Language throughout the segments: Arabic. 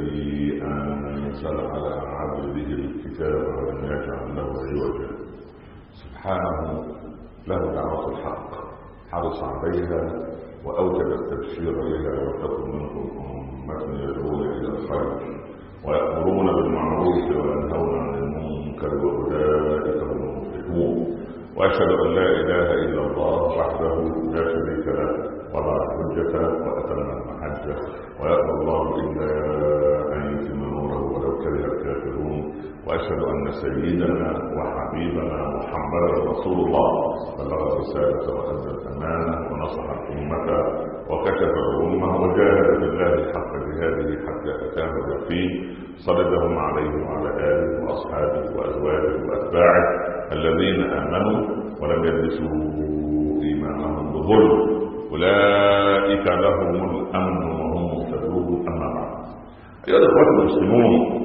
الذي أنزل على عبده الكتاب ولم يجعل له عوجا. سبحانه له دعوة الحق، حرص عليها وأوجب التبشير بها، وتكن منكم أمة يدعون إلى الخير ويأمرون بالمعروف وينهون عن المنكر وأولئك هم المفلحون. وأشهد أن لا إله إلا الله وحده لا شريك له وضع الحجة وأتم المحجة، ويأبى الله إلا أن يتم نوره ولو كره الكافرون. وأشهد أن سيدنا وحبيبنا محمدا رسول الله بلغ الرسالة وأدى الأمانة ونصح الأمة وكشف الأمة وجاهد بالله حق جهاده حتى أتاه اليقين، صلى الله عليه وعلى آله وأصحابه وأزواجه وأتباعه الذين آمنوا ولم يلبسوا إيمانهم بظلم، أولئك لهم الأمن وهم مهتدون. أما بعد، أيها الإخوة المسلمون،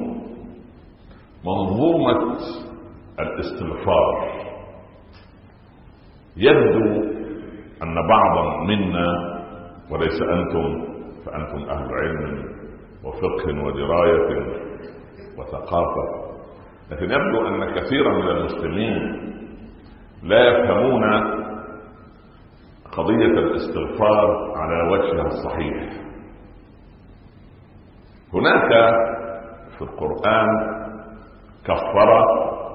منظومة الاستغفار يبدو أن بعضا منا، وليس أنتم فأنتم أهل علم وفقه ودراية وثقافة، لكن يبدو أن كثيرا من المسلمين لا يفهمون قضية الاستغفار على وجهها الصحيح. هناك في القرآن كفر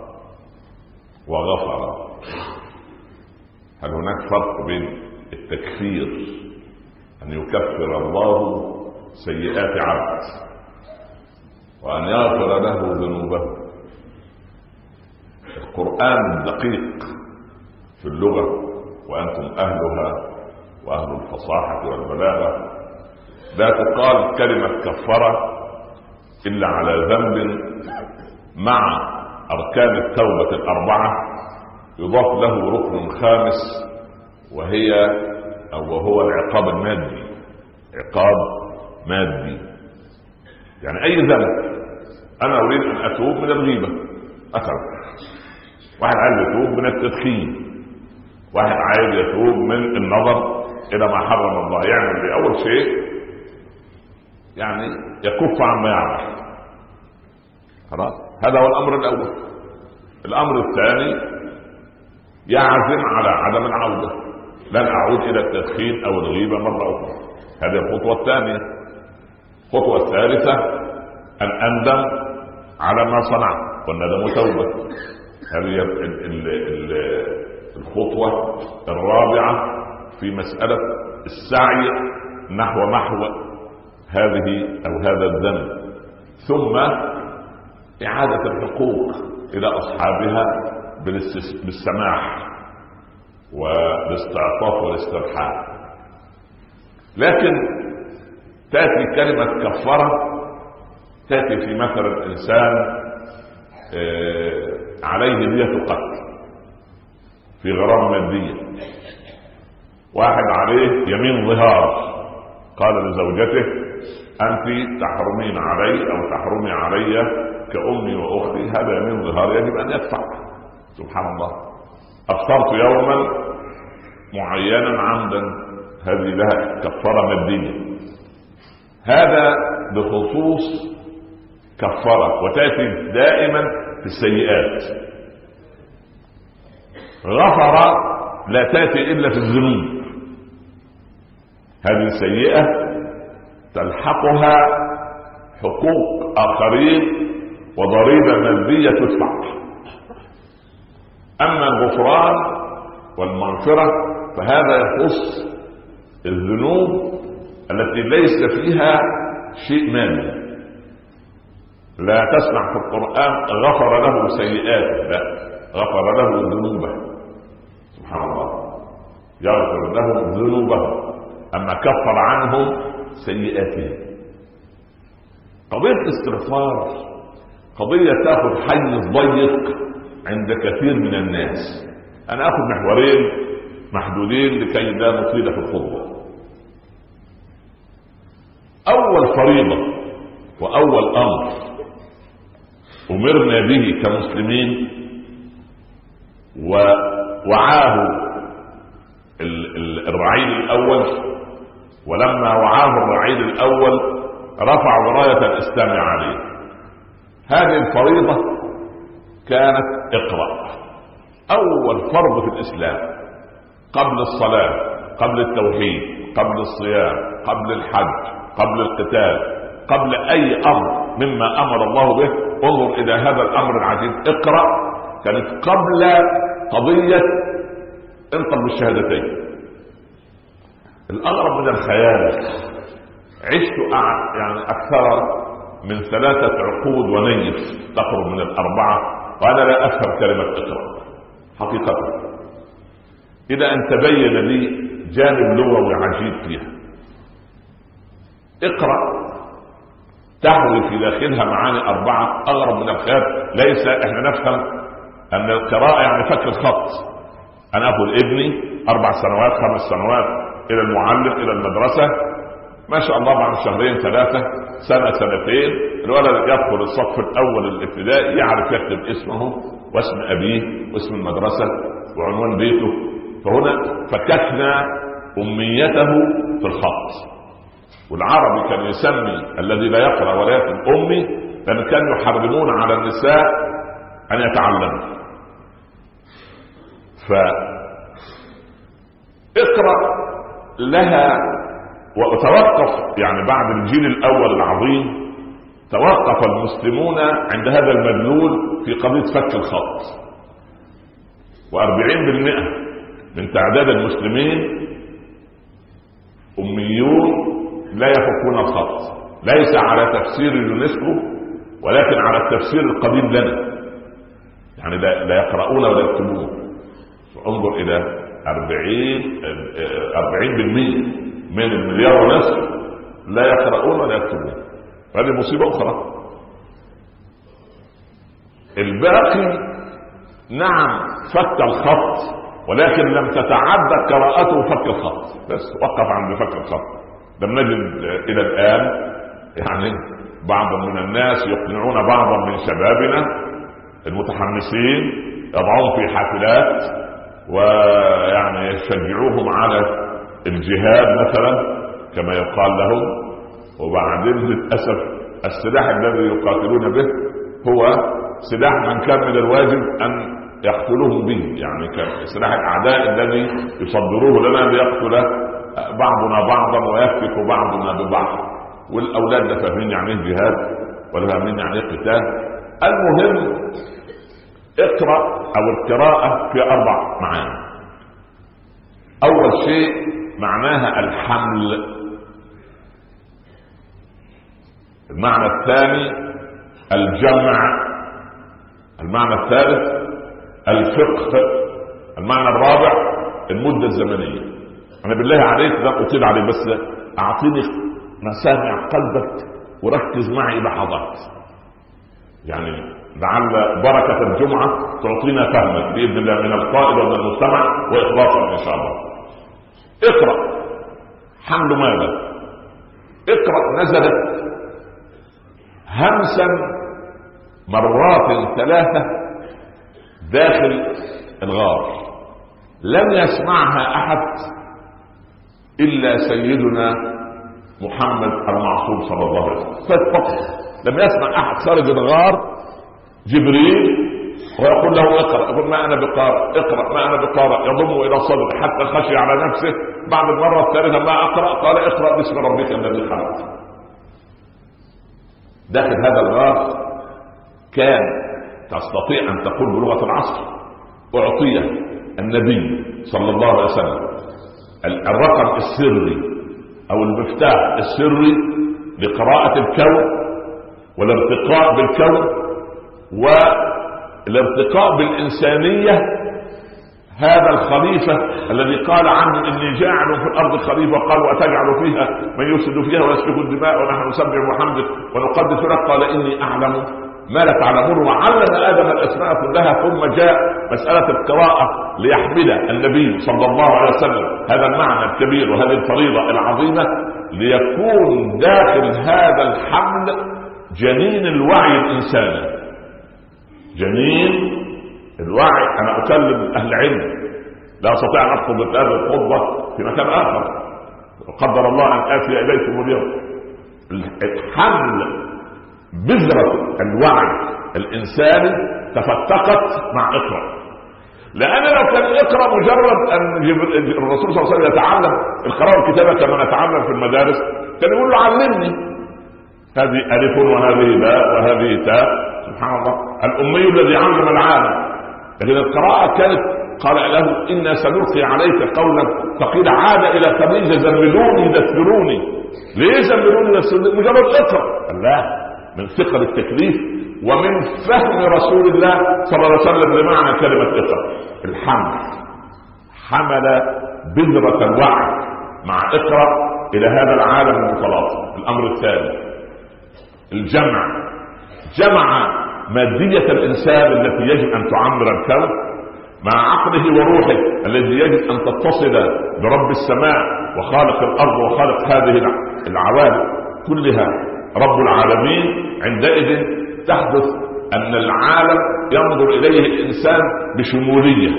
وغفر. هل هناك فرق بين التكفير أن يكفر الله سيئات عبد وأن يغفر له ذنوبه؟ القرآن دقيق في اللغة وأنتم أهلها وأهل الفصاحة والبلاغة. لا تقال كلمة كفر إلا على ذنب مع أركان التوبة الأربعة يضاف له ركن خامس وهو العقاب المادي. عقاب مادي يعني أي ذنب أنا أريد أن أتوب من الغيبة مثلا، واحد عايز يتوب من التدخين، واحد عايز يتوب من النظر إلى ما حرم الله، يعمل بأول شيء يعني يكف عما يعمل. خلاص، هذا هو الأمر الأول. الأمر الثاني يعزم على عدم العودة، لن أعود إلى التدخين أو الغيبة مرة أخرى. هذه الخطوة الثانية. الخطوة الثالثة أن أندم على ما صنعت، والندم توبة. هذه الخطوة الرابعة في مسألة السعي نحو محو هذه أو هذا الذنب. ثم إعادة الحقوق إلى أصحابها بالسماح والاستعطاف والاسترحاب. لكن تأتي كلمة كفارة تأتي في مثل الإنسان عليه دية قتل في غرامة مادية، واحد عليه يمين ظهار، قال لزوجته أنت تحرمين علي أو تحرمي علي كأمي وأختي، هذا يمين ظهار يجب أن يدفع. سبحان الله، أبصرت يوما معينا عمدا، هذه لها كفارة مادية. هذا بخصوص كفارة، وتأتي دائما في السيئات. غفر لا تأتي إلا في الذنوب. هذه السيئة تلحقها حقوق آخرين وضريبة مادية تدفع. أما الغفران والمغفرة فهذا يخص الذنوب التي ليس فيها شيء مادي. لا تسمع في القرآن غفر له سيئاته، لا، غفر له ذنوبه. سبحان الله، يغفر له ذنوبه، أما كفر عنهم سيئاتهم. قضية الاستغفار قضية تأخذ حيز ضيق عند كثير من الناس. أنا أخذ محورين محدودين لكي لا نطيل في الخطبة. أول فريضة وأول أمر أمرنا به كمسلمين ووعاه الرعيل الأول، ولما وعاه الرعيل الأول رفعوا راية الإسلام عليه. هذه الفريضة كانت اقرأ، أول فرض في الإسلام قبل الصلاة، قبل التوحيد، قبل الصيام، قبل الحج، قبل القتال، قبل أي أمر مما أمر الله به. انظر إلى هذا الأمر العجيب، اقرأ كانت قبل قضية انطق بالشهادتين. الأغرب من الخيال، عشت يعني أكثر من 3 عقود ونيف تقرب من 4 وأنا لا أفهم كلمة اقرأ حقيقة، إلى أن تبين لي جانب لغوي عجيب فيها. اقرأ تحوي في داخلها معاني 4 أغرب من الخيال. ليس احنا نفهم أن القراءة يعني فك الخط. أنا أخذ ابني 4 سنوات 5 سنوات إلى المعلم إلى المدرسة، ما شاء الله بعد 2 3 سنة 2 الولد يدخل الصف الأول الابتدائي، يعرف يكتب اسمه واسم أبيه واسم المدرسة وعنوان بيته. فهنا فككنا أميته في الخط. والعربي كان يسمي الذي لا يقرأ ولا يكتب أمي، لأن كانوا يحرمون على النساء أن يتعلموا. فاقرأ لها وتوقف، يعني بعد الجيل الأول العظيم توقف المسلمون عند هذا المدلول في قضية فك الخط. و40% من تعداد المسلمين أميون لا يفكون الخط، ليس على تفسير اليونسكو ولكن على التفسير القديم لنا، يعني لا يقرؤون ولا يكتبون. انظر إلى 40% من 1.5 مليار لا يقرؤون ولا يكتبون. هذه مصيبة أخرى. الباقي نعم فك الخط، ولكن لم تتعدى قراءته فك الخط، بس وقف عند فك الخط. لم نجد إلى الآن يعني بعض من الناس يقنعون بعضا من شبابنا المتحمسين، يضعون في حافلات ويعني يشجعوهم على الجهاد مثلا كما يقال لهم، وبعدين للأسف السلاح الذي يقاتلون به هو سلاح من كان من الواجب أن يقتلوهم به، يعني سلاح الأعداء الذي يصدروه لنا ليقتل بعضنا بعضا ويفتك بعضنا ببعض. والأولاد لا فاهمين يعني ايه جهاد ولا فاهمين يعني ايه قتال. المهم اقرأ أو القراءة في 4 معاني. أول شيء معناها الحمل. المعنى الثاني الجمع. المعنى الثالث الفقه. المعنى الرابع المدة الزمنية. أنا بالله عليك لا أطيل عليه، بس أعطيني مسامع قلبك وركز معي لحظات، يعني لعل بركة الجمعة تعطينا فهمك بإذن الله من القائد ومن المستمع وإخلاصا إن شاء الله. اقرأ حمل ماذا؟ اقرأ نزلت همسا مرات 3 داخل الغار، لم يسمعها أحد إلا سيدنا محمد المعصوم صلى الله عليه وسلم فقط. لم يسمع أحد خارج الغار جبريل ويقول له اقرأ، يقول ما أنا بقارئ، اقرأ ما أنا بقارئ، يضم إلى صدره حتى خشي على نفسه. بعد المرة الثالثة ما أقرأ قال اقرأ باسم ربك الذي خلق. داخل هذا الغار كان تستطيع أن تقول بلغة العصر أعطي النبي صلى الله عليه وسلم الرقم السري أو المفتاح السري لقراءة الكون والارتقاء بالكون والارتقاء بالإنسانية. هذا الخليفة الذي قال عنه إني جاعل في الأرض خليفة، قال وأتجعل فيها من يفسد فيها ويسفك الدماء ونحن نسبح بحمدك ونقدس لك، قال إني أعلم ما لا تعلمون، وعلم آدم الأسماء كلها. ثم جاء مسألة القراءة ليحمل النبي صلى الله عليه وسلم هذا المعنى الكبير وهذه الفريضة العظيمة، ليكون داخل هذا الحمل جنين الوعي الإنساني. جنين الوعي. أنا أكلم أهل العلم، لا أستطيع أن أخطب هذه الخطبة في مكان آخر، وقدر الله أن آتي إليكم اليوم. حمل بذرة الوعي الإنساني تفتقت مع اقرأ. لأن لو كان اقرأ مجرد أن الرسول صلى الله عليه وسلم يتعلم القراءة والكتابة كما نتعلم في المدارس، كان يقول له علمني، هذه ألف وهذه باء وهذه تاء. سبحان الله، الأمي الذي علم العالم. لكن القراءة كانت قال له إنا سنلقي عليك قولا فقيل عاد إلى خديجة زملوني دثروني. ليه زملوني دثروني؟ مجرد اقرأ. لا، من ثقل التكليف ومن فهم رسول الله صلى الله عليه وسلم لمعنى كلمة اقرأ. الحمل حمل بذرة الوعي مع اقرأ إلى هذا العالم المتلاطم. الأمر الثاني الجمع، جمع مادية الإنسان التي يجب أن تعمر الكون مع عقله وروحه الذي يجب أن تتصل برب السماء وخالق الأرض وخالق هذه العوالم كلها رب العالمين. عندئذ تحدث أن العالم ينظر إليه الإنسان بشمولية.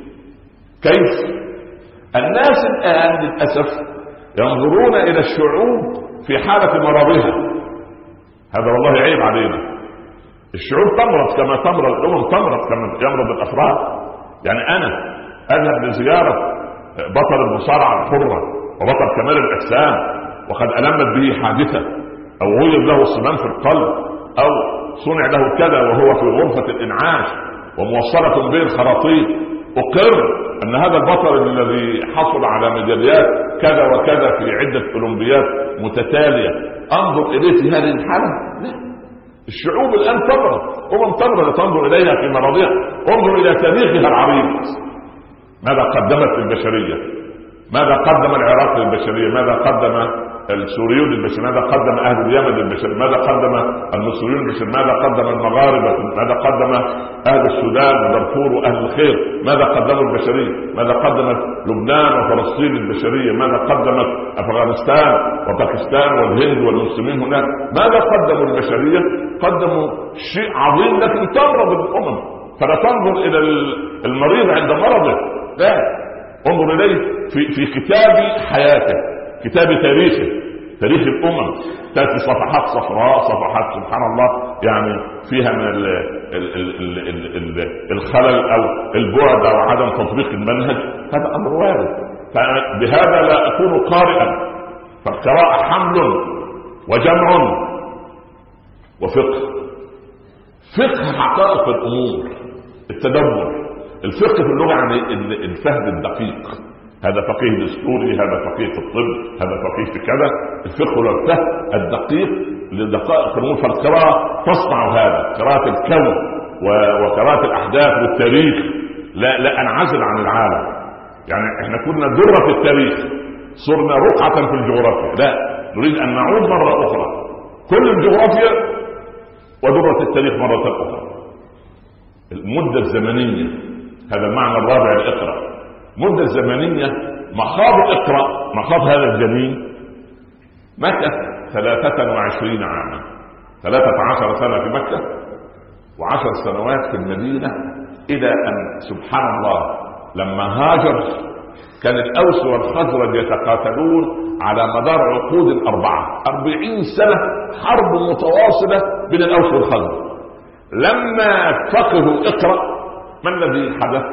كيف؟ الناس الآن للأسف ينظرون إلى الشعوب في حالة مرضها. هذا والله عيب علينا. الشعوب تمرض كما تمرض الأمم، تمرض كما يمرض الأفراد. يعني أنا أذهب لزيارة بطل المصارعة الحرة وبطل كمال الأجسام وقد ألمت به حادثة أو غير له صمام في القلب أو صنع له كذا وهو في غرفة الإنعاش وموصلة به الخراطيم، أقر أن هذا البطل الذي حصل على ميداليات كذا وكذا في عدة أولمبيات متتالية أنظر إليه في هذه الحالة؟ لا. الشعوب الآن تمرض، تمرض تنظر إليها في مرضها. انظر إلى تاريخها العريض، ماذا قدمت للبشرية، ماذا قدم العراق للبشرية، ماذا قدم السوريون للبشرية، ماذا قدم أهل اليمن للبشرية، ماذا قدم المصريون للبشرية، ماذا قدم المغاربة، ماذا قدم أهل السودان ودارفور وأهل الخير، ماذا قدموا البشرية، ماذا قدمت لبنان وفلسطين للبشرية، ماذا قدمت أفغانستان وباكستان والهند والمسلمين هناك، ماذا قدموا البشرية؟ قدموا شيء عظيم. لكن تمرض الأمم فلا تنظر إلى المريض عند مرضه، لا، انظر إليه في كتاب حياته، كتاب تاريخه، تاريخ الأمم. تأتي صفحات صفراء، صفحات سبحان الله يعني فيها من الخلل أو البعد أو عدم تطبيق المنهج. هذا أمر وارد. فبهذا لا أكون قارئا. فالقراءة حمل وجمع وفقه. فقه حقائق الأمور، التدبر. الفقه في اللغة يعني الفهم الدقيق. هذا فقيه دستوري، هذا فقيه في الطب، هذا فقيه في كذا. الفقه هو الفهم الدقيق لدقائق الأمور. فالقراءة تصنع هذا، قراءة الكون وقراءة الأحداث والتاريخ. لا أنعزل عن العالم. يعني احنا كنا ذرة في التاريخ، صرنا رقعة في الجغرافيا. لا، نريد أن نعود مرة أخرى كل الجغرافيا وذرة التاريخ مرة أخرى. المدة الزمنية، هذا المعنى الرابع لإقرأ. مدة زمنية. مخاض اقرأ، مخاض هذا الجنين مكث 23 عاما، 13 سنة في مكة و10 سنوات في المدينة، إلى أن سبحان الله لما هاجر كان الأوس والخزرج يتقاتلون على مدار عقود 40 سنة حرب متواصلة بين الأوس والخزرج. لما فقهوا اقرأ ما الذي حدث؟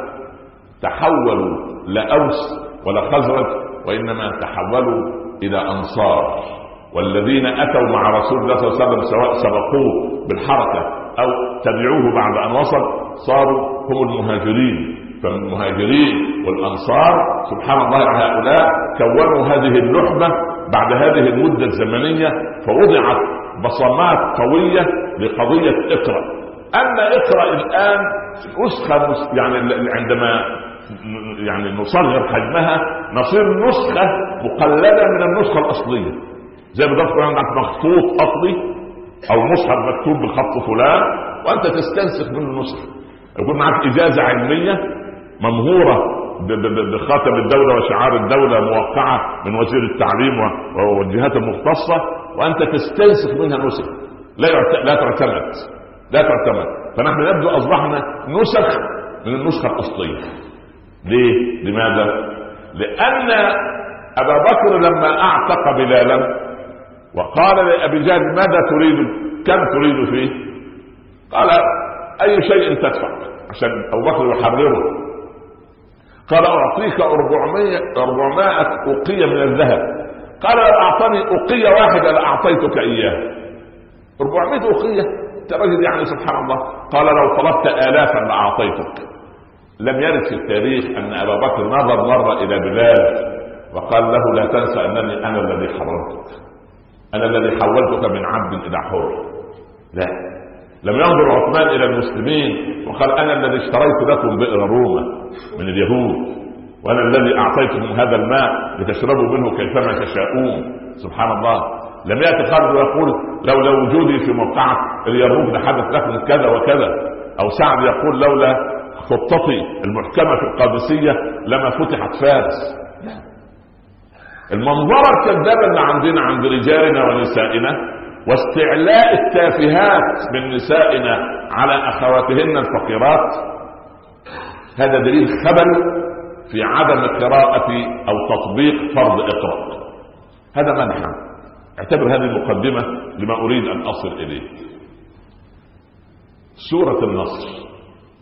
تحولوا لا أوس ولا خزرج، وإنما تحولوا إلى أنصار. والذين أتوا مع رسول الله صلى الله عليه وسلم سواء سبقوه بالحركة أو تبعوه بعد أن وصل صاروا هم المهاجرين. فالمهاجرين والأنصار سبحان الله هؤلاء كونوا هذه اللحمة بعد هذه المدة الزمنية، فوضعت بصمات قوية لقضية اقرأ. أما اقرأ الآن نسخة، يعني عندما يعني نصغر حجمها نصير نسخة مقلدة من النسخة الأصلية. زي ما تقول عندك مخطوط أصلي أو مصحف مكتوب بالخط فلان وأنت تستنسخ منه نسخة. يكون معك إجازة علمية ممهورة بخاتم الدولة وشعار الدولة موقعة من وزير التعليم والجهات المختصة، وأنت تستنسخ منها نسخة لا تعتمد. فنحن نبدو أصبحنا نسخ من النسخة الأصلية. ليه؟ لماذا؟ لأن أبا بكر لما أعتق بلالا وقال لأبي جهل ماذا تريد؟ كم تريد فيه؟ قال أي شيء تدفع عشان أبو بكر يحرره. قال أعطيك 400 أوقية من الذهب. قال لو أعطني أوقية واحدة لأعطيتك إياه. 400 أوقية ترجد يعني سبحان الله. قال لو طلبت آلافا لأعطيتك. لم يرد في التاريخ أن أبا بكر نظر مرة إلى بلال وقال له لا تنسى أنني أنا الذي حررتك، أنا الذي حولتك من عبد إلى حر. لا، لم ينظر عثمان إلى المسلمين وقال أنا الذي اشتريت لكم بئر روما من اليهود، وأنا الذي أعطيتكم هذا الماء لتشربوا منه كيفما تشاءون. سبحان الله. لم يأتي خالد ويقول لولا وجودي في موقعة اليرموك لحدث لكم كذا وكذا، أو سعد يقول لولا خطتي المحكمة في القادسية لما فتحت فارس. المنظرة الكذابة اللي عندنا عند رجالنا ونسائنا واستعلاء التافهات من نسائنا على أخواتهن الفقيرات، هذا دليل خبل في عدم قراءة أو تطبيق فرض اقرأ. هذا منحى. اعتبر هذه المقدمة لما أريد أن أصل إليه. سورة النصر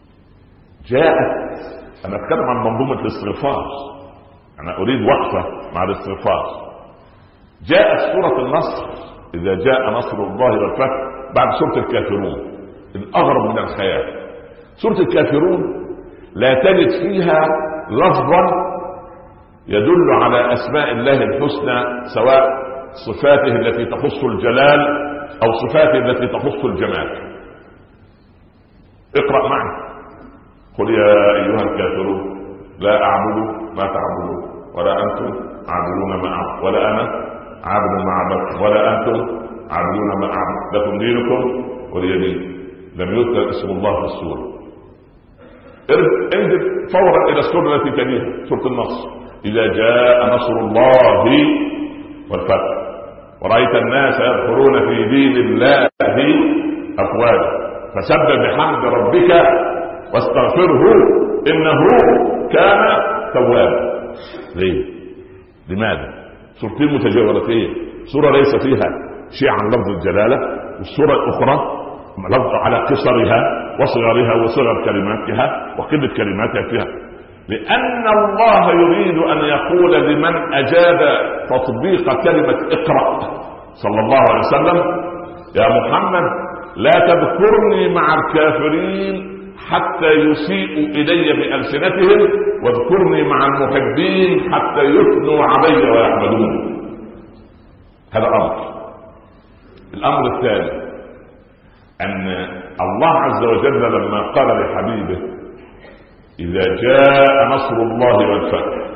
جاءت، أنا أتكلم عن منظومة الاستغفار، أنا أريد وقفة مع الاستغفار. جاءت سورة النصر إذا جاء نصر الله والفتح بعد سورة الكافرون. الأغرب من الخيال سورة الكافرون لا تجد فيها لفظا يدل على أسماء الله الحسنى، سواء صفاته التي تخص الجلال أو صفاته التي تخص الجمال. اقرأ معي. قل يا أيها الكافرون لا أعبد ما تعبدون ولا أنتم عابدون ما أعبد ولا أنا عابد ما عبدتم ولا أنتم عابدون ما أعبد لكم دينكم ولي دين. لم يذكر اسم الله في السورة. انزل فورا إلى السورة التي تليها سورة النصر. إذا جاء نصر الله والفتح ورأيت الناس يدخلون في دين الله أفواجا فسبح بحمد ربك واستغفره إنه كان توابا. ليه؟ لماذا؟ سورتين متجاورتين، سورة ليس فيها شيء عن لفظ الجلالة، والسورة الأخرى لفظ على قصرها وصغرها وصغر كلماتها وقلة كلماتها فيها، لأن الله يريد أن يقول لمن أجاد تطبيق كلمة اقرأ صلى الله عليه وسلم يا محمد لا تذكرني مع الكافرين حتى يسيئوا إلي بألسنتهم واذكرني مع المحبين حتى يثنوا علي ويحمدون. هذا أمر. الأمر الثاني أن الله عز وجل لما قال لحبيبه إذا جاء نصر الله والفتح،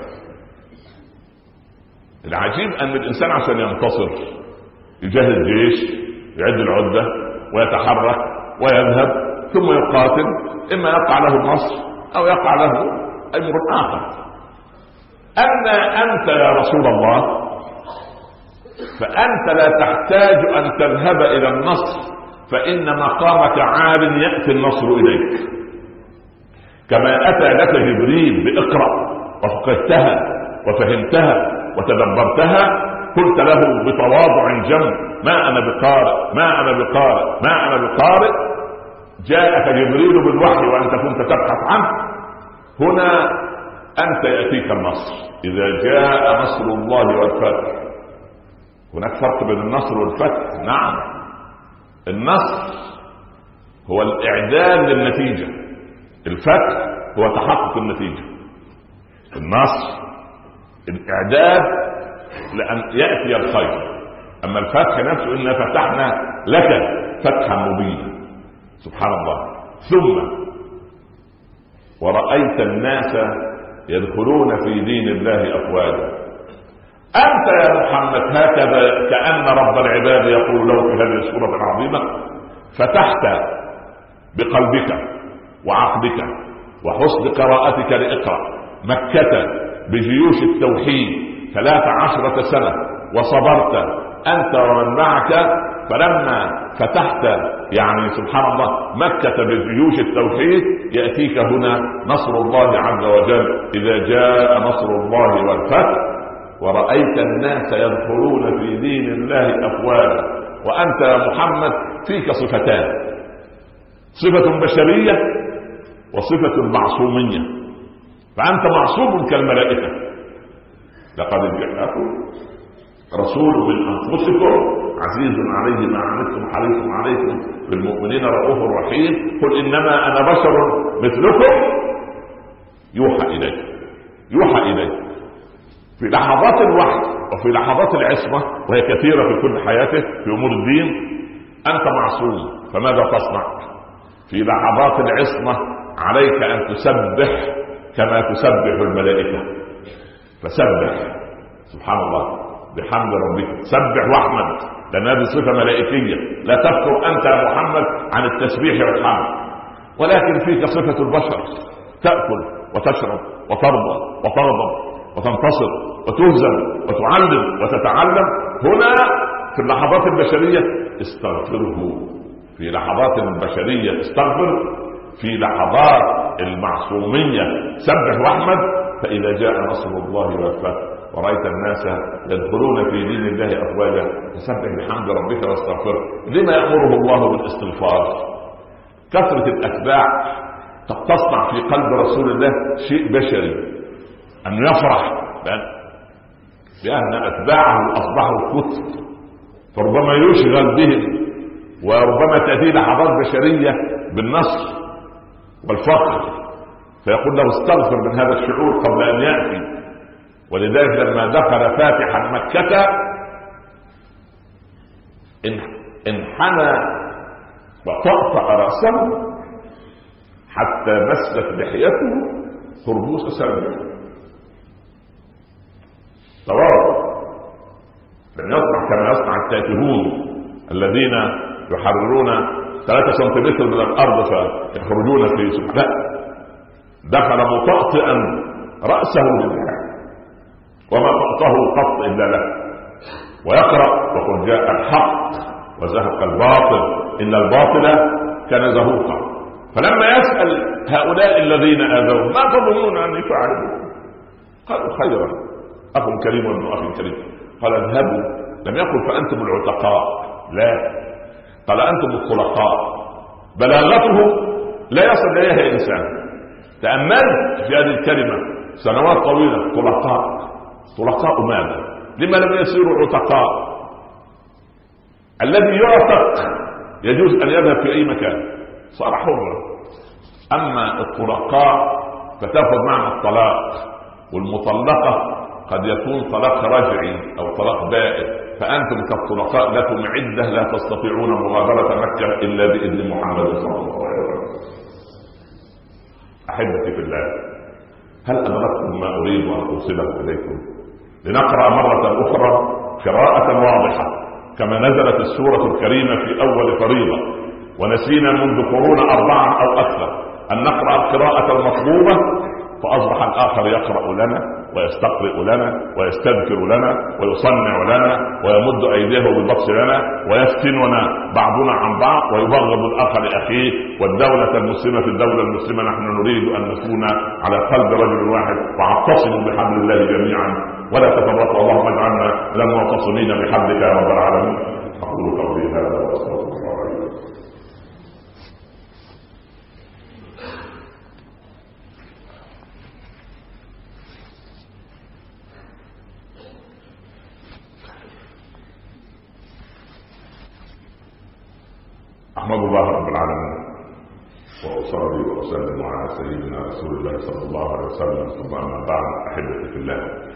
العجيب أن الإنسان عشان ينتصر يجهز جيش، يعد العدة ويتحرك ويذهب ثم يقاتل، إما يقع له النصر أو يقع له أمر آخر. أما أنت يا رسول الله فأنت لا تحتاج أن تذهب إلى النصر، فإن مقامك عال يأتي النصر إليك. كما أتى لك جبريل بإقرأ وفقهتها وفهمتها وتدبرتها قلت له بتواضع جم ما أنا بقارئ ما أنا بقارئ ما أنا بقارئ، جاءك جبريل بالوحي وأنت كنت تبحث عنه. هنا أنت يأتيك النصر. إذا جاء نصر الله والفتح. هناك فرق بين النصر والفتح. نعم، النصر هو الإعداد للنتيجة، الفتح هو تحقق النتيجة. النصر الإعداد لأن يأتي الخير، أما الفتح نفسه إنا فتحنا لك فتحا مبينا. سبحان الله. ثم ورأيت الناس يدخلون في دين الله أفواجا. أنت يا محمد هكذا كأن رب العباد يقول له في هذه السورة العظيمة فتحت بقلبك وعقلك وحسن قراءتك لإقرأ مكة بجيوش التوحيد 13 سنة وصبرت أنت ومن معك، فلما فتحت يعني سبحان الله مكة بجيوش التوحيد يأتيك هنا نصر الله عز وجل. إذا جاء نصر الله والفتح ورأيت الناس يدخلون في دين الله أفواجا، وأنت يا محمد فيك صفتان، صفة بشرية وصفة معصومية، فأنت معصوم كالملائكة. لقد جاءكم رسول من أنفسكم عزيز عليه ما عنتم حريص عليكم بالمؤمنين رؤوف رحيم. قل إنما أنا بشر مثلكم يوحى إليه في لحظات الوحي وفي لحظات العصمة، وهي كثيرة في كل حياته في أمور الدين. أنت معصوم، فماذا تصنع؟ في لحظات العصمة عليك أن تسبح كما تسبح الملائكة، فسبح سبحان الله بحمد ربك، سبح واحمد، لأن هذه صفة ملائكية. لا تذكر أنت يا محمد عن التسبيح والحمد، ولكن فيك صفة البشر، تأكل وتشرب وترضى وتغضب وتنتصر وتهزم وتعلم وتتعلم. هنا في اللحظات البشرية استغفره، في لحظات البشرية استغفر، في لحظات المعصومية سبح واحمد. فإذا جاء نصر الله والفتح ورأيت الناس يدخلون في دين الله أفواجا فسبح بحمد ربك واستغفره. لما يأمره الله بالاستغفار؟ كثرة الأتباع قد تصنع في قلب رسول الله شيء بشري، أن يفرح بأن أتباعه أصبحوا كثر، فربما يشغل بهم، وربما تأتي لحظات بشرية بالنصر والفخر، فيقول له استغفر من هذا الشعور قبل أن يأتي. ولذلك لما دخل فاتحا مكة انحنى وطأطأ رأسه حتى مست لحيته خربوس سلمه، تواضع، لن يصنع كما يصنع التاتهون الذين يحررون 3 سنتيمتر من الأرض فيخرجون في سبحان. دخل مطأطئا رأسه لله وما طأطه قط إلا له، ويقرأ وقل جاء الحق وزهق الباطل إن الباطل كان زهوقا. فلما يسأل هؤلاء الذين آذوا ما تظنون أن يفعلوا؟ قالوا خيرا، أخ كريم وابن أخ كريم. قال اذهبوا، لم يقل فأنتم العتقاء، لا، قال أنتم الطلقاء. بلاغته لا يصل إليها إنسان. تأملت في هذه الكلمة سنوات طويلة، طلقاء ماذا؟ لما لم يصيروا عتقاء؟ الذي يعتق يجوز أن يذهب في أي مكان، صار حرا. أما الطلقاء فتأخذ معنى الطلاق، والمطلقة قد يكون طلاق رجعي أو طلاق بائن. فأنتم كالطلقاء لكم عدة لا تستطيعون مغادرة مكة إلا بإذن محمد صلى الله عليه وسلم. أحبتي في الله، هل أدركتم ما أريد أن أوصله إليكم؟ لنقرأ مرة أخرى قراءة واضحة كما نزلت السورة الكريمة في أول فريضة، ونسينا منذ قرون 4 أو أكثر أن نقرأ القراءة المطلوبة، فأصبح الآخر يقرأ لنا ويستقرئ لنا ويستذكر لنا ويصنع لنا ويمد أيديه بالبطش لنا ويفتننا بعضنا عن بعض ويبغض الآخر لأخيه. والدولة المسلمة في الدولة المسلمة نحن نريد أن نكون على قلب رجل واحد، واعتصموا بحبل الله جميعا ولا تفرقوا. اللهم اجعلنا من المعتصمين بحبلك يا رب العالمين. أقول قولي هذا وأستغفر الله لي ولكم. أحمد الله رب العالمين وأصلي وأسلم على سيدنا رسول الله صلى الله عليه وسلم، ثم أما بعد. أحبتي في الله،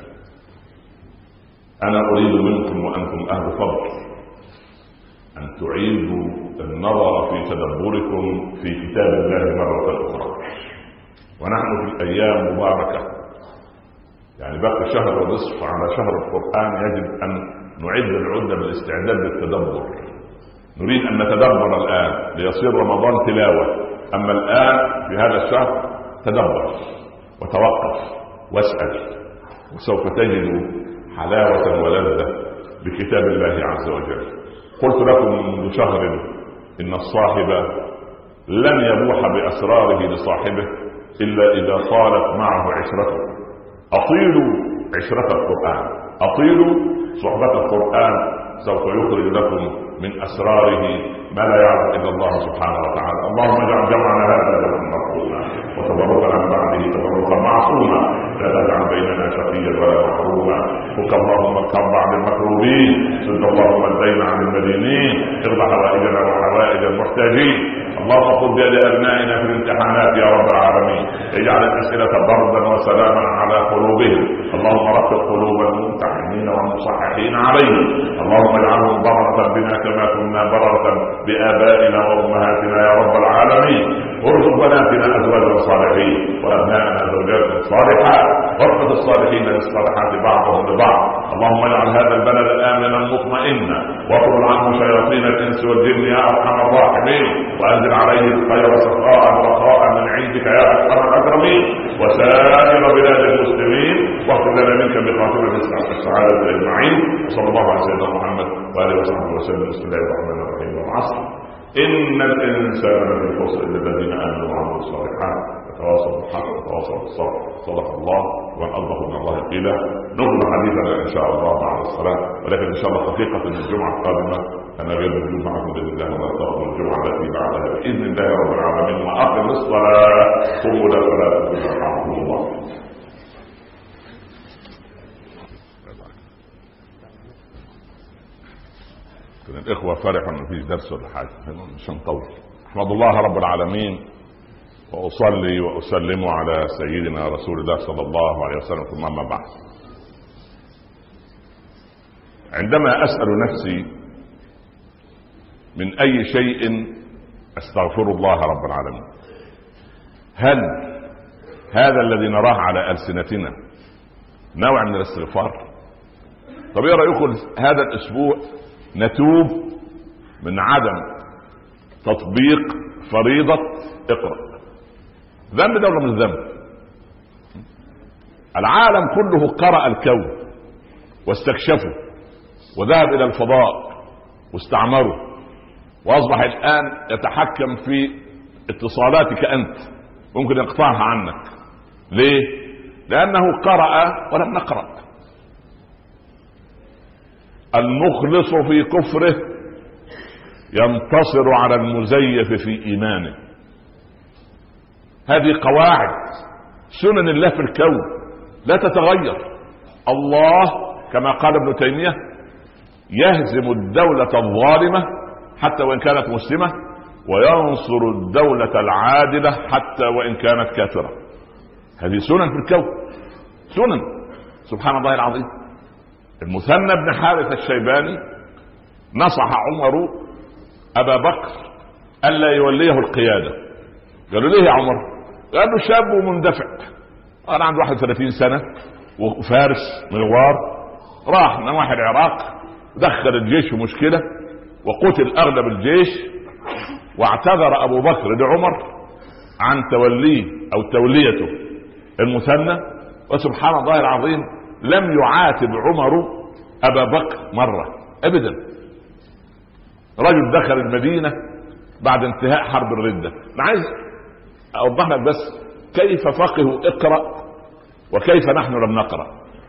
أنا أريد منكم وأنتم أهل فضل أن تعيدوا النظر في تدبركم في كتاب الله مرة أخرى. ونحن في الأيام مباركة، يعني بقي شهر ونصف على شهر القرآن، يجب أن نعد العدة بالاستعداد للتدبر. نريد أن نتدبر الآن ليصير رمضان تلاوة، أما الآن في هذا الشهر تدبر وتوقف واسأل، وسوف تجد حلاوة ولذة بكتاب الله عز وجل. قلت لكم منذ شهر إن الصاحب لن يبوح بأسراره لصاحبه إلا إذا طالت معه عشرته. أطيلوا عشرة القرآن، أطيلوا صحبة القرآن، سوف يخرج لكم من أسراره ما لا يعلم إلا الله سبحانه وتعالى. اللهم اجعل جمعنا هذا جمعا مرحوما، وتبركنا من بعده تبركا معصوما، لا تجعل بيننا شقيا ولا محروما. فك اللهم الكرب عن المكروبين، سد اللهم الدين عن المدينين، اغفر حوائجنا وحوائج المحتاجين. اللهم خذ بيد ابنائنا في الامتحانات يا رب العالمين، اجعل الاسئله بردا وسلاما على قلوبهم. اللهم رتب قلوب الممتحنين والمصححين عليهم. اللهم اجعلهم برة بنا كما كنا برة بآبائنا وامهاتنا يا رب العالمين. وارزق بناتنا ازواجا صالحين وابنائنا زوجات صالحات، وارزق الصالحين للصالحات بعضهم لبعض. اللهم اجعل هذا البلد امنا مطمئنا، واطرد عنه شياطين الانس والجن يا ارحم الراحمين، وانزل عليه الخير سخاء رخاء من عندك يا اكرم الاكرمين، وسائر بلاد المسلمين، واغفر لنا منك بخاطر السعاده اجمعين. وصلى الله على سيدنا محمد واله وصحبه وسلم. بسم الله الرحمن الرحيم. والعصر ان الانسان لفي خسر الا الذين امنوا وعملوا الصالحات وتواصوا بالحق وتواصوا بالصبر. صدق الله ومن اصدق من الله قيلا. نكمل حديثنا ان شاء الله بعد الصلاه، ولكن ان شاء الله حقيقه ان الجمعه القادمه انا غير موجود معكم باذن الله، ولا تقبل الجمعه التي بعدها باذن الله رب العالمين. واقم الصلاه، قوموا الى صلاتكم يرحمكم الله. الإخوة فرحوا إن فيش درس ولا حاجة مش هنطول. أحمد الله رب العالمين وأصلي وأسلم على سيدنا رسول الله صلى الله عليه وسلم، ثم أما بعد. عندما أسأل نفسي من أي شيء أستغفر الله رب العالمين، هل هذا الذي نراه على ألسنتنا نوع من الاستغفار؟ طب ايه رأيكم هذا الأسبوع نتوب من عدم تطبيق فريضة اقرأ؟ ذنب ده ولا مش ذنب؟ العالم كله قرأ الكون واستكشفه وذهب إلى الفضاء واستعمره، وأصبح الآن يتحكم في اتصالاتك أنت، ممكن يقطعها عنك. ليه؟ لأنه قرأ ولم نقرأ. المخلص في كفره ينتصر على المزيف في إيمانه. هذه قواعد سنن الله في الكون لا تتغير. الله كما قال ابن تيمية يهزم الدولة الظالمة حتى وإن كانت مسلمة، وينصر الدولة العادلة حتى وإن كانت كافرة. هذه سنن في الكون، سنن. سبحان الله العظيم. المثنى بن حارث الشيباني نصح عمر أبا بكر ألا يوليه القيادة. قالوا ليه يا عمر؟ قال له شاب ومندفع، أنا عنده 31 سنة وفارس مغوار، راح نواحي العراق، دخل الجيش في مشكلة وقتل أغلب الجيش، واعتذر أبو بكر لعمر عن توليه أو توليته المثنى. وسبحان الله العظيم لم يعاتب عمر أبا بكر مرة أبدا. رجل دخل المدينة بعد انتهاء حرب الردة. أنا عايز أوضح لك بس كيف فقهوا اقرأ وكيف نحن لم نقرأ.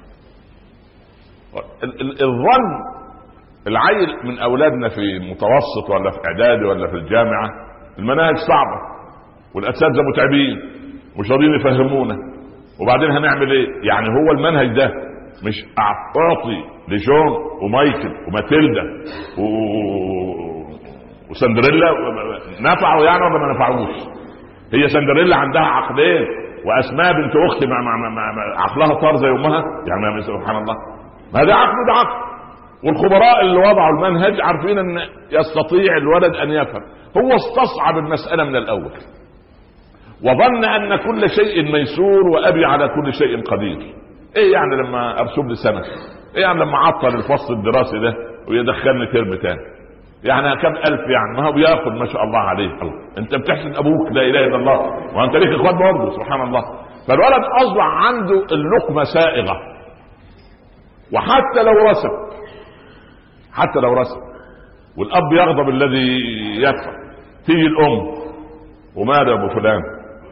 الظن العيل من أولادنا في متوسط ولا في إعدادي ولا في الجامعة المناهج صعبة والأساتذة متعبين مش راضيين يفهمونا، وبعدين هنعمل ايه؟ يعني هو المنهج ده مش اعطي لجون ومايكل وماتيلدا وسندريلا نفعوا يعني ولا ما نفعوش؟ هي سندريلا عندها عقلين واسماء بنت اختي عقلها طار زي امها، يعني سبحان الله. ما ده عقل وده عقل. والخبراء اللي وضعوا المنهج عارفين ان يستطيع الولد ان يفهم. هو استصعب المسألة من الاول وظن ان كل شيء ميسور وابي على كل شيء قدير. ايه يعني لما ارسم لي سنه؟ ايه يعني لما عطل الفصل الدراسي ده ويدخلني ترم تاني؟ يعني كم الف يعني؟ ما هو بياخد ما شاء الله عليه. الله انت بتحسد ابوك لا اله الا الله وانت ليك اخوات برضه سبحان الله. فالولد اصبح عنده اللقمه سائغه، وحتى لو رسم والاب يغضب الذي يدفع، تيجي الام وماذا ابو فلان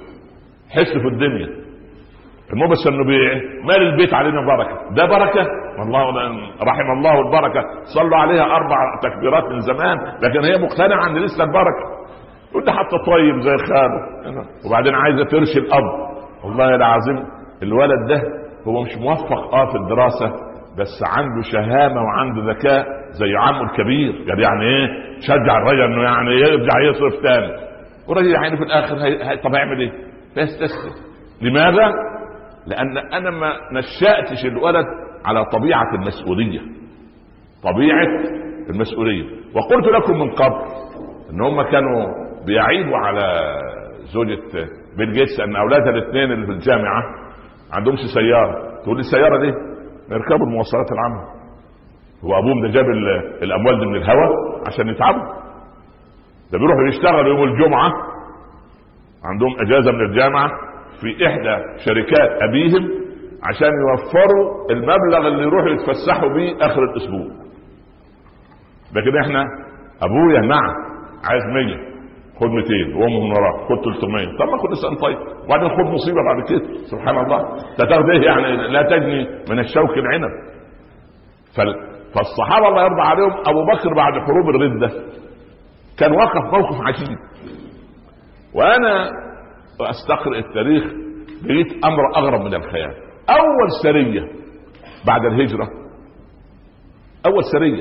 حس في الدنيا المبس النبيع مال البيت علينا بركه. ده بركه والله رحم الله البركه، صلوا عليها 4 تكبيرات من زمان، لكن هي مقتنعه ان لسه البركه. وده حتى طيب زي خاله، وبعدين عايزه ترشي الاب. والله العظيم الولد ده هو مش موفق في الدراسه، بس عنده شهامه وعنده ذكاء زي عمه الكبير. يعني ايه؟ شجع الرجل انه يعني يرجع يصرف تاني، والراجل يعني في الاخر طب يعمل ايه؟ فيستسلم. لماذا؟ لان انا ما نشأتش الولد على طبيعه المسؤوليه. طبيعه المسؤوليه. وقلت لكم من قبل ان هم كانوا بيعيبوا على زوجة بيل جيتس ان اولادها الاثنين اللي في الجامعه عندهمش سياره. تقول لي السياره دي يركبوا المواصلات العامه. هو ابوهم ده جاب الاموال دي من الهواء عشان يتعبوا؟ ده بيروحوا يشتغلوا يوم الجمعه، عندهم اجازه من الجامعه في احدى شركات ابيهم عشان يوفروا المبلغ اللي يروحوا يتفسحوا بيه اخر الاسبوع. لكن احنا ابويا نعم عايز 100 خد 200 وامه من وراك خد 300. طب ما كل سنه طيب، وبعدين خد مصيبه بعد كده. سبحان الله، تاخد ايه يعني؟ لا تجني من الشوك العنب. فالصحابه الله يرضى عليهم ابو بكر بعد حروب الرده كان وقف موقف عجيب. وانا استقرئ التاريخ لقيت امر اغرب من الخيال. اول سريه بعد الهجره، اول سريه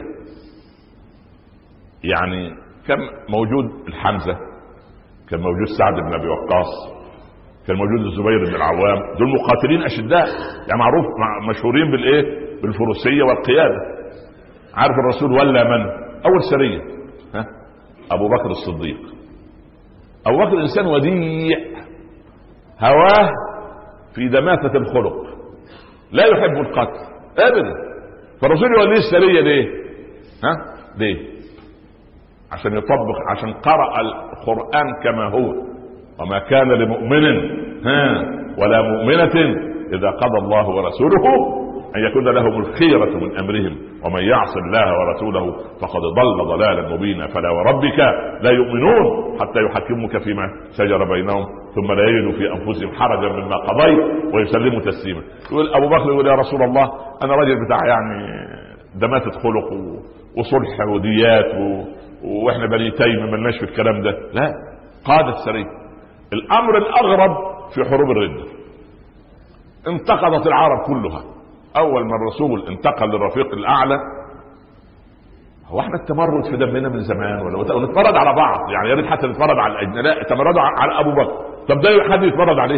يعني كان موجود الحمزه، كان موجود سعد بن ابي وقاص، كان موجود الزبير بن العوام. دول مقاتلين اشداء يعني معروف مشهورين بالايه؟ بالفروسيه والقياده. عارف الرسول ولا من اول سريه؟ ابو بكر الصديق. ابو بكر انسان وديع، هواه في دماثه الخلق، لا يحب القتل ابدا. فالرسول يوليه السريه ليه؟ ليه؟ عشان يطبق، عشان قرأ القرآن كما هو. وما كان لمؤمن ولا مؤمنة إذا قضى الله ورسوله أن يكون لهم الخيرة من أمرهم ومن يعص الله ورسوله فقد ضل ضلالا مبينا. فلا وربك لا يؤمنون حتى يحكموك فيما شجر بينهم ثم لا يجدوا في أنفسهم حرجا مما قضيت ويسلموا تسليما. يقول أبو بكر يقول يا رسول الله أنا راجل بتاع يعني دماتة خلق وصلح وديات واحنا بني تيم ملناش في الكلام ده. لا، قاد السريه. الامر الاغرب في حروب الرده انتقضت العرب كلها. اول ما الرسول انتقل للرفيق الاعلى، هو احنا التمرد في دمنا من زمان ولا نتمرد على بعض؟ يعني يا ريت حتى نتمرد على الاجنبي، لا تمردوا على ابو بكر. طب ده حد يتمرد عليه؟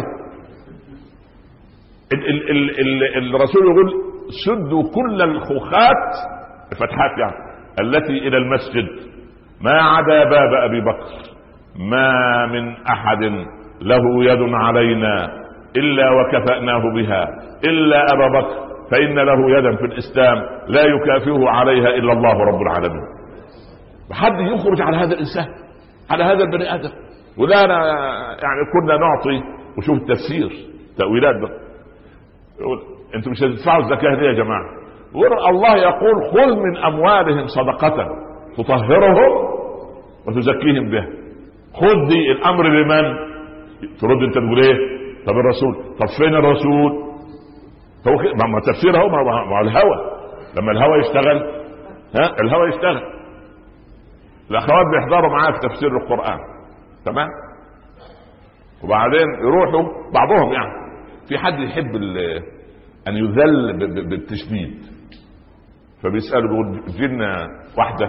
الرسول يقول سدوا كل الخوخات، الفتحات يعني التي الى المسجد ما عدا باب ابي بكر، ما من احد له يد علينا الا وكفأناه بها الا ابا بكر فان له يدا في الاسلام لا يكافئه عليها الا الله رب العالمين. حد يخرج على هذا الانسان، على هذا البني ادم؟ ولا أنا يعني كنا نعطي وشوف التفسير تأويلات بقى. يقول انتم مش هتدفعوا الزكاة دي يا جماعة؟ الله يقول خذ من اموالهم صدقة تطهرهم وتزكيهم بها. خذ دي الامر لمن؟ ترد انت تقول ايه؟ طب الرسول. طب فين الرسول؟ هو ما تفسيره هو مع الهوى. لما الهوى يشتغل الهوى يشتغل. الاخوات بيحضروا معاه في تفسير القرآن، تمام؟ وبعدين يروحوا بعضهم يعني في حد يحب ان يذل بالتشديد، فبيسألوا بيقول جينا واحدة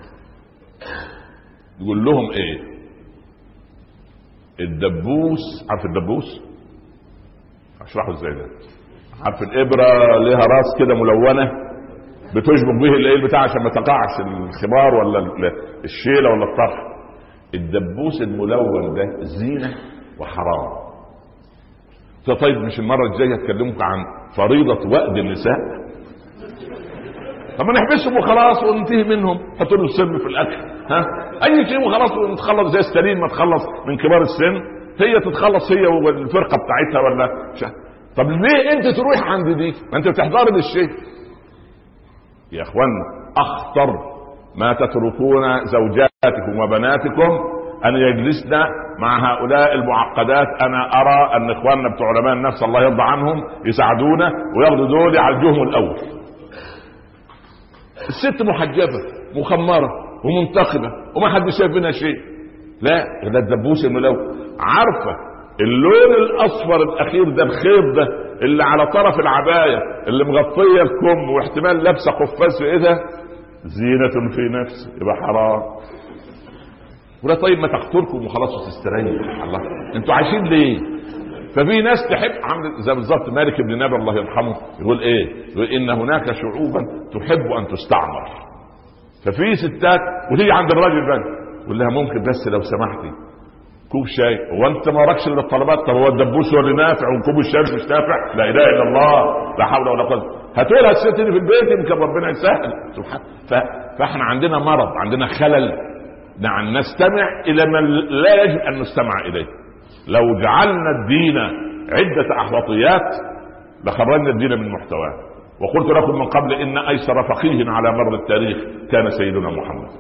يقول لهم ايه؟ الدبوس، عارف الدبوس؟ اشرحه ازاي ده؟ عارف الابرة ليها راس كده ملونة بتشبك به الايه بتاع عشان ما تقعش الخمار ولا الشيلة ولا الطرح. الدبوس الملون ده زينة وحرام. طيب مش المرة الجاية هتكلمك عن فريضة وأد النساء؟ طب ما نحبسهم وخلاص وننتهي منهم. حطوا له السم في الاكل، اي شيء وخلاص ونتخلص زي ستالين ما تخلص من كبار السن. هي تتخلص هي والفرقه بتاعتها ولا طب ليه انت تروح عند دي؟ ما انت بتحضر للشيء يا اخوان. اخطر ما تتركون زوجاتكم وبناتكم ان يجلسن مع هؤلاء المعقدات. انا ارى ان اخواننا بتوع علماء النفس الله يرضى عنهم يساعدونا وياخذوا دول يعالجوهم الاول. الست محجبه مخمره ومنتقبه وما حد شايف منها شيء. لا، ده الدبوس الملون. عارفه اللون الاصفر الاخير ده، الخيط ده اللي على طرف العبايه اللي مغطيه الكم واحتمال لابسه قفاز في ايدها، زينه في نفسه، يبقى حرام. ولا طيب ما تقتلكم وخلاص وتستريح. الله، انتوا عايشين ليه؟ ففي ناس تحب، عامل زي بالظبط مالك بن نبي الله يرحمه يقول ايه؟ يقول ان هناك شعوبا تحب ان تستعمر. ففي ستات وتيجي عند الراجل بقى يقول لها ممكن بس لو سمحتي كوب شاي، وانت ما وراكش الا الطلبات. طب هو الدبوس هو اللي نافع وكوب الشاي مش نافع؟ لا اله الا الله، لا حول ولا قوه. هتقولها الست دي في البيت يمكن ربنا يسهل سبحانه. فاحنا عندنا مرض، عندنا خلل. نعم، نستمع الى من لا يجب ان نستمع اليه. لو جعلنا الدين عدة احباطيات لخرجنا الدين من محتواه. وقلت لكم من قبل ان ايسر فقيه على مر التاريخ كان سيدنا محمد.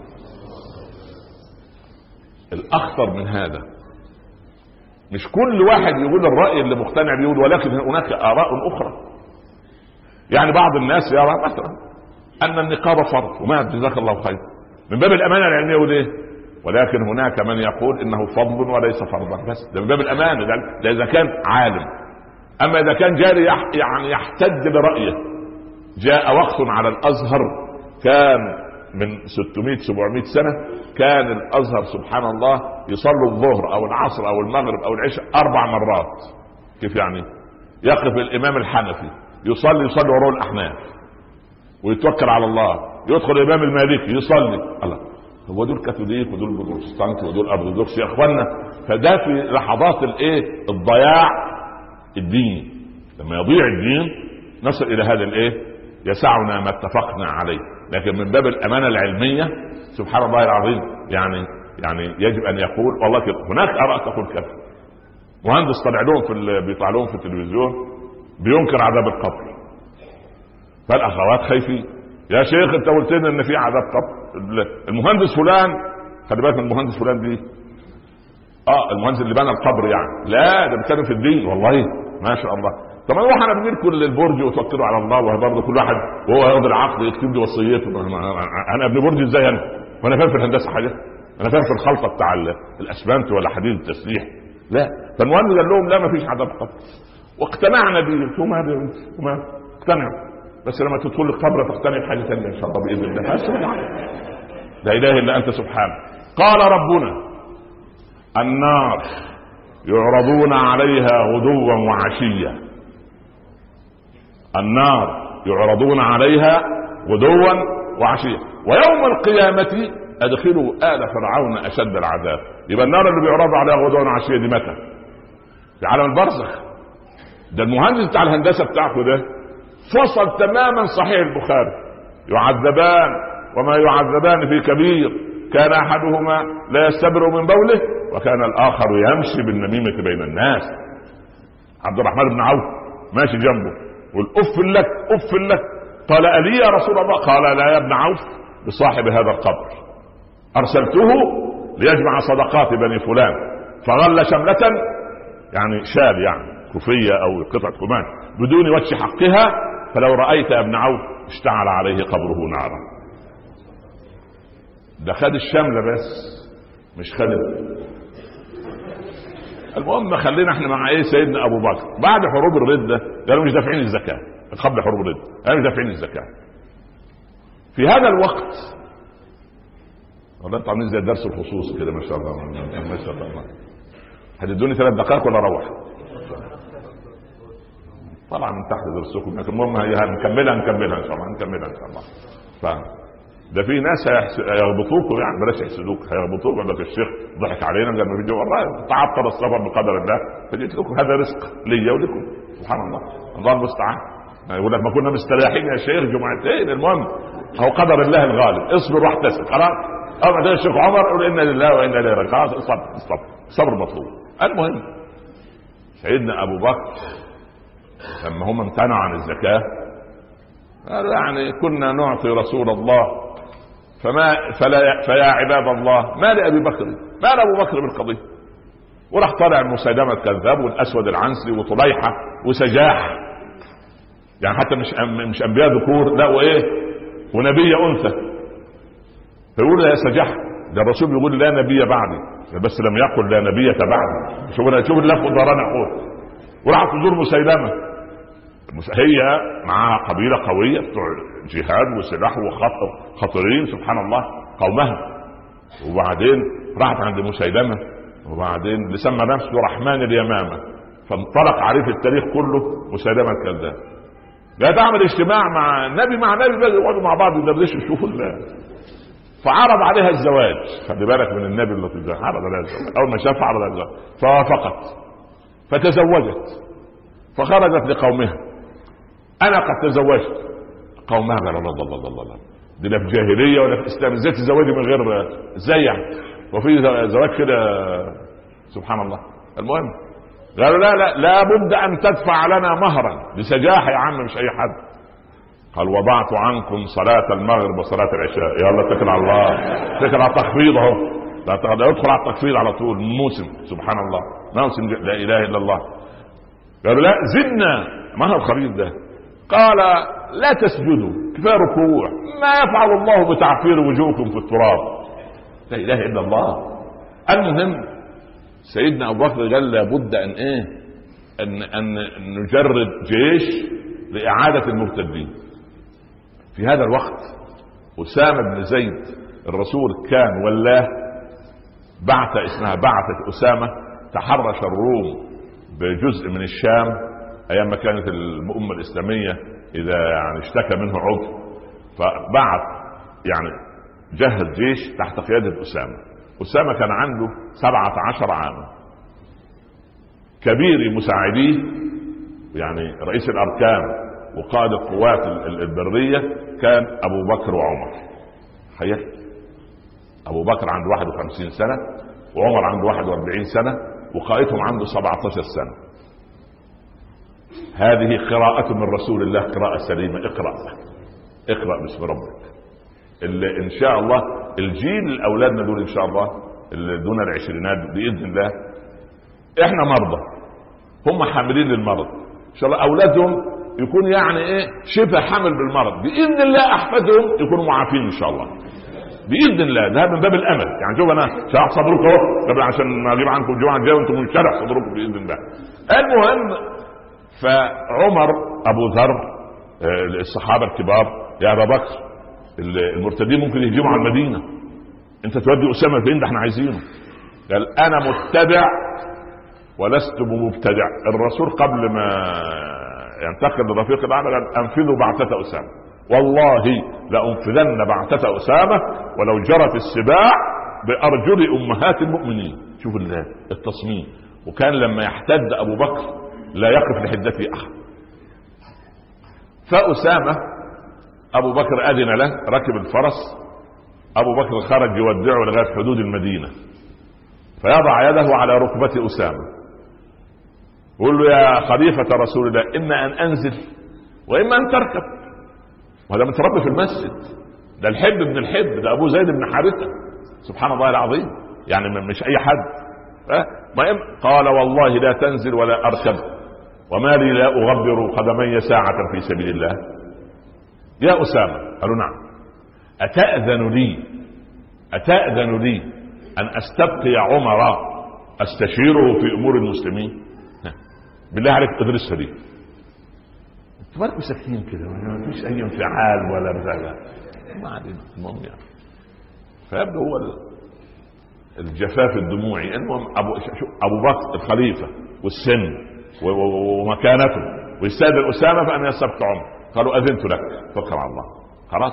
الاخطر من هذا مش كل واحد يقول الرأي اللي مقتنع بيقول، ولكن هناك آراء أخرى. يعني بعض الناس يرى مثلا أن النقاب فرض، وما جزاك الله خير، من باب الأمانة العلمية وليه، ولكن هناك من يقول إنه فضل وليس فرضا. بس ده من باب الأمانة، ده إذا كان عالم. أما إذا كان جاري يعني يحتج برأيه. جاء وقت على الأزهر كان من 600-700 سنة، كان الأزهر سبحان الله يصلوا الظهر أو العصر أو المغرب أو العشاء 4 مرات. كيف يعني؟ يقف الإمام الحنفي يصلي وراء الأحناف ويتوكل على الله، يدخل الإمام المالكي يصلي. الله، هو دول كاثوليك ودول بروتستانت ودول أرثوذكس يا إخوانا. فده في لحظات الضياع الديني. لما يضيع الدين نصل إلى هذا يسعنا ما اتفقنا عليه. لكن من باب الأمانة العلمية سبحان الله العظيم، يعني يجب أن يقول والله كده. هناك آراء تقول كذا. مهندس بيطلع لهم في التلفزيون بينكر عذاب القبر، فالأخوات خايفين. يا شيخ انت قلت لنا ان في عذاب قبر. المهندس فلان، خلي بالك من المهندس فلان دي، المهندس اللي بنى القبر يعني، لا ده بيتكلم في الدين. والله ما شاء الله. طب نروح انا بنركن للبرج وتوكلوا على الله، وبرضه كل واحد وهو ياخد العقد يكتب لي وصيته. انا ابن برج ازاي وانا فاهم في الهندسه حاجه؟ انا فاهم في الخلطه بتاع الاسمنت ولا حديد التسليح؟ لا. فالمهندس قال لهم لا ما فيش عذاب قبر، واقتنعنا بيه. وما اقتنعوا. بس لما تدخل القبر تقتنع بحاجه ثانيه ان شاء الله باذن الله. لا اله الا انت سبحانه. قال ربنا النار يعرضون عليها غدوا وعشيا. النار يعرضون عليها غدوا وعشيا ويوم القيامة ادخلوا آل فرعون اشد العذاب. يبقى النار اللي بيعرض عليها غدوا وعشيا دي متى؟ في عالم البرزخ. ده المهندس بتاع الهندسة بتاعته ده فصل تماما صحيح البخاري. يعذبان وما يعذبان في كبير، كان احدهما لا يستبرئ من بوله وكان الاخر يمشي بالنميمة بين الناس. عبد الرحمن بن عوف ماشي جنبه والاف لك اف لك. قال الي يا رسول الله؟ قال لا يا ابن عوف، بصاحب هذا القبر ارسلته ليجمع صدقات بني فلان فغل شملة، يعني شال يعني كوفية او قطعة قماش بدون وجه حقها، فلو رأيت يا ابن عوف اشتعل عليه قبره نارا. ده خد الشملة بس مش خد. المهم خلينا احنا مع سيدنا ابو بكر بعد حروب الردة قالوا مش دافعين الزكاة. قبل حروب الردة قالوا مش دافعين الزكاة. في هذا الوقت والله انتوا عاملين زي الدرس الخصوصي كده ما شاء الله ما شاء الله. هتدوني 3 دقائق ولا اروح؟ طبعا من تحت درسكم، لكن المهم هنكملها ان شاء الله ان شاء الله. ده في ناس هيغبطوكوا، يعني بلاش يحسدوك، هيغبطوك يقول لك الشيخ ضحك علينا لما في والله تعطل السفر بقدر الله، فجيت لكم هذا رزق لي ولكم سبحان الله. الله المستعان. يقول لك ما كنا مستريحين يا شيخ جمعتين. المهم هو قدر الله الغالب، اصبر واحتسب. خلاص اما ده الشيخ عمر يقول انا لله وانا اليه راجعون. خلاص الصبر مطلوب. المهم سيدنا ابو بكر لما هم امتنعوا عن الزكاة قالوا يعني كنا نعطي رسول الله فيا عباد الله ما لأبي بكر، ما لأبو بكر بالقضية. وراح طالع مسيلمة الكذاب والأسود العنسي وطليحة وسجاح، يعني حتى مش أنبياء ذكور، لا ونبي انثى. فيقول يا سجح، ده الرسول بيقول لا نبي بعدي، بس لم يقل لا نبي بعدي. شوف اللف ودارنا اقول. وراح تزور مسيلمه، هي معها قبيله قويه بتوع جهاد وسلاح وخطرين سبحان الله قومها. وبعدين راحت عند مسيلمه، وبعدين اللي سمى نفسه رحمن اليمامه، فانطلق عليه في التاريخ كله مسيلمه الكذاب. لا تعمل اجتماع مع نبي بقى يقعدوا مع بعض يدردشوا يشوفوا الله. فعرض عليها الزواج، خلي بالك من النبي اللطيف، عرض عليها الزواج. اول ما شافها عرض عليها الزواج فوافقت فتزوجت. فخرجت لقومها انا قد تزوجت. قومها قالوا الله دي لا في جاهليه ولا في اسلام، ازاي تزوجي من غير ازاي يعني؟ وفي زواج كده سبحان الله. المهم قالوا لا بد ان تدفع لنا مهرا. بسجاحه يا عم مش اي حد. قال وضعت عنكم صلاة المغرب وصلاة العشاء. يلا اتكل على الله، اتكل على التخفيض اهو، لا يدخل على التخفيض على طول. موسم سبحان الله، موسم لا اله الا الله. قالوا لا زدنا. ما هو الخريط ده؟ قال لا تسجدوا، كفايه ركوع، ما يفعل الله بتعفير وجوهكم في التراب. لا اله الا الله. المهم سيدنا ابو بكر قال لابد ان ان نجرد جيش لاعاده المرتدين. في هذا الوقت أسامة بن زيد الرسول كان ولاه بعثة اسمها بعثة أسامة، تحرش الروم بجزء من الشام أيام ما كانت الأمة الإسلامية إذا يعني اشتكى منه عضو، فبعث يعني جهز جيش تحت قيادة أسامة كان عنده 17 عاما. كبير مساعديه يعني رئيس الأركان وقائد القوات البرية كان أبو بكر وعمر. تخيل أبو بكر عنده 51 سنة وعمر عنده 41 سنة وقائدهم عنده 17 سنة. هذه قراءة من رسول الله، قراءة سليمة. اقرأ باسم ربك. اللي إن شاء الله الجيل الأولادنا دول إن شاء الله اللي دون العشرينات بإذن الله إحنا مرضى، هم حاملين للمرض إن شاء الله. أولادهم يكون يعني شبه حمل بالمرض باذن الله، احفادهم يكونوا معافين ان شاء الله باذن الله. ده من باب الامل يعني. شوف انا شرح صدركم اهو عشان ما اجيب عنكم الجمعه الجايه وانتم منشرح صدركم باذن الله. المهم فعمر ابو ذر الصحابه الكبار يا ابا بكر المرتدين ممكن يهجموا على المدينه، انت تودي اسامه فين؟ ده احنا عايزينه. قال انا متبع ولست بمبتدع. الرسول قبل ما ينتقل لرفيق الاعلى قال انفذوا بعثة اسامة، والله لانفذن بعثة اسامة ولو جرت السباع بارجل امهات المؤمنين. شوف التصميم. وكان لما يحتد ابو بكر لا يقف لحدته احد. فاسامة ابو بكر اذن له، ركب الفرس. ابو بكر خرج يودعه لغاية حدود المدينة، فيضع يده على ركبة اسامة يقول له يا خليفة رسول الله إما أن أنزل وإما أن تركب. وهذا متربي في المسجد، ده الحب بن الحب، ده أبو زيد بن حارثة سبحان الله العظيم يعني مش أي حد. قال والله لا تنزل ولا أركب وما لي لا أغبر قدمي ساعة في سبيل الله. يا أسامة. قالوا نعم. أتأذن لي أن أستبقي عمر أستشيره في أمور المسلمين؟ بالله عليك ادرسها دي. تبارك مساكين كده ما فيش اي انفعال ولا بتاع، ما علينا. المهم يعني فيبدو هو الجفاف الدموعي. المهم ابو بكر الخليفه والسن ومكانته ويستاذن اسامه فان يستبقي عمر. قالوا اذنت لك توكل على الله خلاص.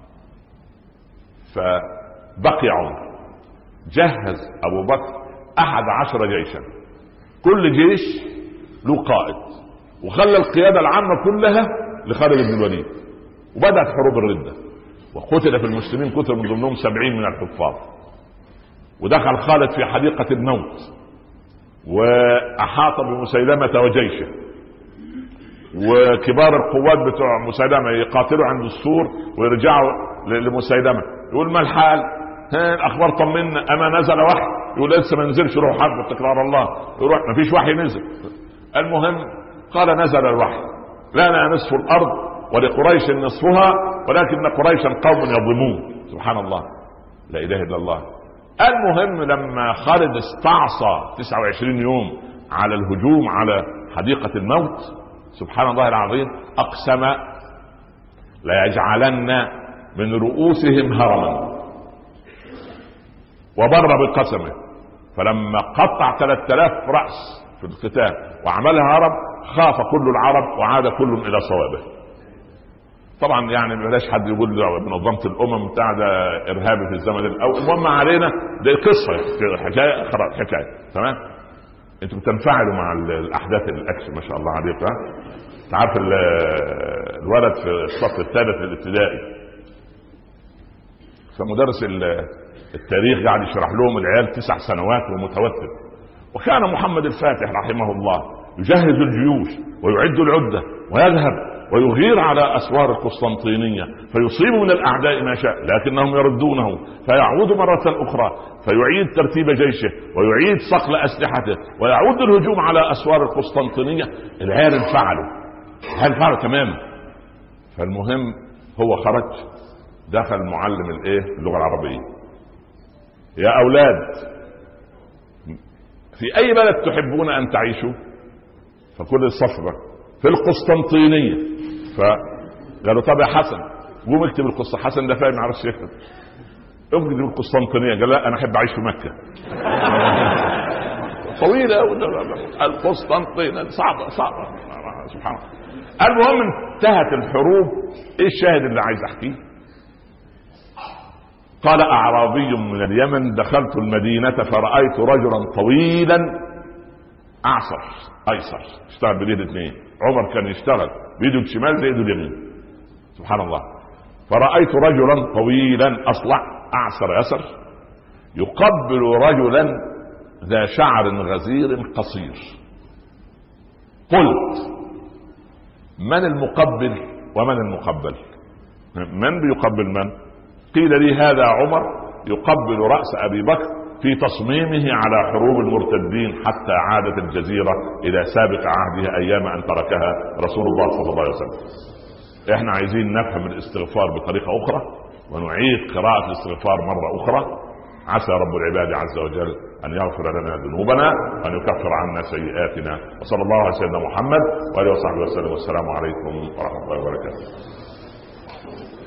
فبقي عمر. جهز ابو بكر 11 جيشا، كل جيش له قائد، وخلى القيادة العامة كلها لخالد بن الوليد. وبدأت حروب الردة وقتل في المسلمين قتل من ضمنهم 70 من الحفاظ. ودخل خالد في حديقة الموت وأحاط بمسيلمة وجيشه، وكبار القوات بتوع مسيلمة يقاتلوا عند السور ويرجعوا لمسيلمة يقول ما الحال؟ الأخبار طمنا، أما نزل وحي؟ يقول لسه ما نزلش، روح حرب تكرار الله. يروح ما فيش وحي نزل. المهم قال نزل الوحي لنا نصف الأرض ولقريش نصفها ولكن قريشا قوم يظلمون. سبحان الله، لا اله الا الله. المهم لما خالد استعصى 29 يوم على الهجوم على حديقة الموت، سبحان الله العظيم، اقسم لا يجعلن من رؤوسهم هرما، وبر بقسمه، فلما قطع 3000 رأس في القتال وعملها هرم خاف كل العرب وعاد كل الى صوابه. طبعا يعني بلاش حد يقول منظمة الامم بتاع ده ارهابي في الزمن الاول، المهم علينا ده قصة حكاية حكاية. تمام، انتوا بتنفعلوا مع الاحداث الاكس ما شاء الله عليك. تعرف الولد في الصف الثالث الابتدائي، فمدرس التاريخ قاعد يشرح لهم العيال 9 سنوات ومتوتر، وكان محمد الفاتح رحمه الله يجهز الجيوش ويعد العدة ويذهب ويغير على أسوار القسطنطينية فيصيب من الأعداء ما شاء، لكنهم يردونه فيعود مرة أخرى فيعيد ترتيب جيشه ويعيد صقل أسلحته ويعود الهجوم على أسوار القسطنطينية. العيال انفعلوا تماما. فالمهم هو خرج، دخل معلم اللغة العربية: يا أولاد، في أي بلد تحبون أن تعيشوا؟ فكل الصف في القسطنطينية. فقالوا طب يا حسن قوم اكتب القصة. حسن ده فاهم يعرفش يكتب، اكتب القسطنطينية. قال لا انا احب اعيش في مكة. طويلة القسطنطينية صعبة. سبحان الله. المهم انتهت الحروب. ايه الشاهد اللي عايز احكيه؟ قال اعرابي من اليمن: دخلت المدينة فرأيت رجلا طويلا اعصر ايسر، اشتغل بايده الاثنين. عمر كان يشتغل بيده الشمال زي يده اليمين. سبحان الله. فرأيت رجلا طويلا اصلع اعصر يسر يقبل رجلا ذا شعر غزير قصير. قلت: من المقبل ومن المقبل؟ من بيقبل من؟ قيل لي: هذا عمر يقبل رأس ابي بكر في تصميمه على حروب المرتدين حتى عادت الجزيرة الى سابق عهدها ايام ان تركها رسول الله صلى الله عليه وسلم. احنا عايزين نفهم الاستغفار بطريقة اخرى ونعيد قراءة الاستغفار مرة اخرى. عسى رب العباد عز وجل ان يغفر لنا ذنوبنا وان يكفر عنا سيئاتنا. وصلى الله على سيدنا محمد وآله وصحبه وسلم. والسلام عليكم ورحمة الله وبركاته.